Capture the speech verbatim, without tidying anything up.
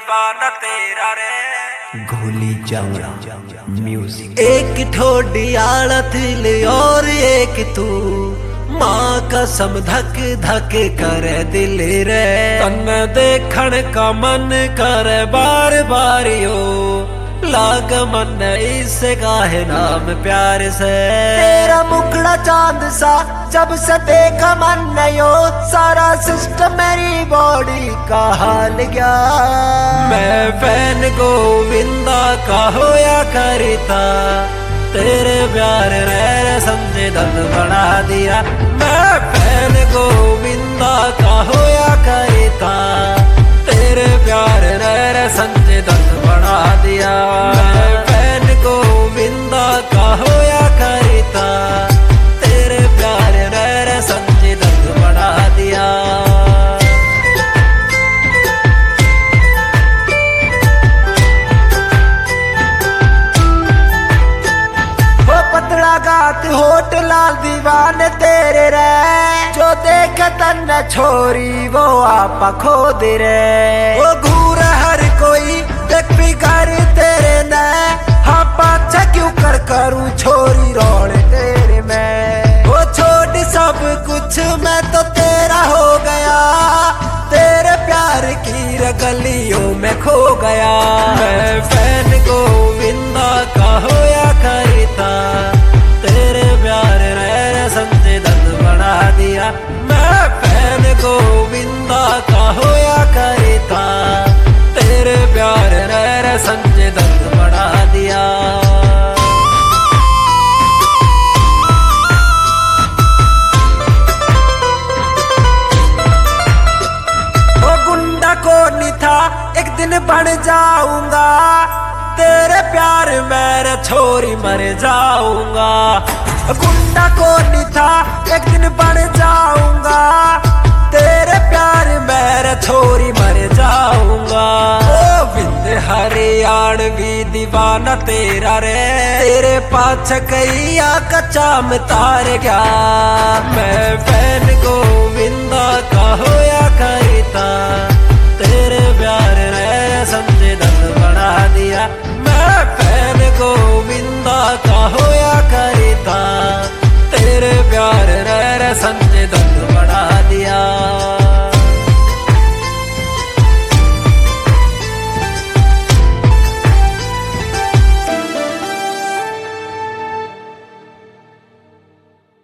दीवाना तेरा रे। गोली चावड़ा म्यूजिक। एक ठोडी आलत ले और एक तू माँ कसम धक धक करे दिल रे। तन देखण का मन करे बार बार यो लाग मन इस गाहे नाम प्यार से। तेरा मुखड़ा चांद सा जब से देखा मन नयो सारा सिस्टम मेरी बॉडी का हाल गया। मैं फैन गोविंदा का होया करता तेरे प्यार रे समझे दर्द बना दिया। मैं फैन गोविंदा का होया करता तेरे प्यार रे समझे दर्द बना दिया। मैं फैन गोविंदा का होया करता तेरे प्यार रे समझे दर्द बना दिया। गात होट लाल दीवाने तेरे रे जो देख तन छोरी वो आपा खो दे रे। वो घूर हर कोई देख बिगाड़ तेरे न हाँ पाछा क्यों कर करूँ छोरी रोड़ तेरे में। वो छोड़ सब कुछ मैं तो तेरा हो गया तेरे प्यार की रगलियों में खो गया। मैं फैन गोविंदा का होया करता तेरे प्यार रे समझे दर्द बना दिया। मैं फैन गोविंदा का होया करता तेरे प्यार रे समझे दर्द बना दिया। वो गुंडा को नहीं था एक दिन बन जाऊंगा तेरे प्यार मेरे छोरी मर जाऊंगा। गुंडा को नहीं था एक दिन बन जाऊंगा तेरे प्यार मेरे छोरी मर जाऊंगा। ओ बिंद हरियाणवी दीवाना तेरा रे तेरे पाछ कैया कच्चा में तार गया। मैं फैन गोविंदा का होया करता तेरे प्यार रे समझे दर्द बना दिया। मैं फैन गोविंदा का होया करता तेरे प्यार रे समझे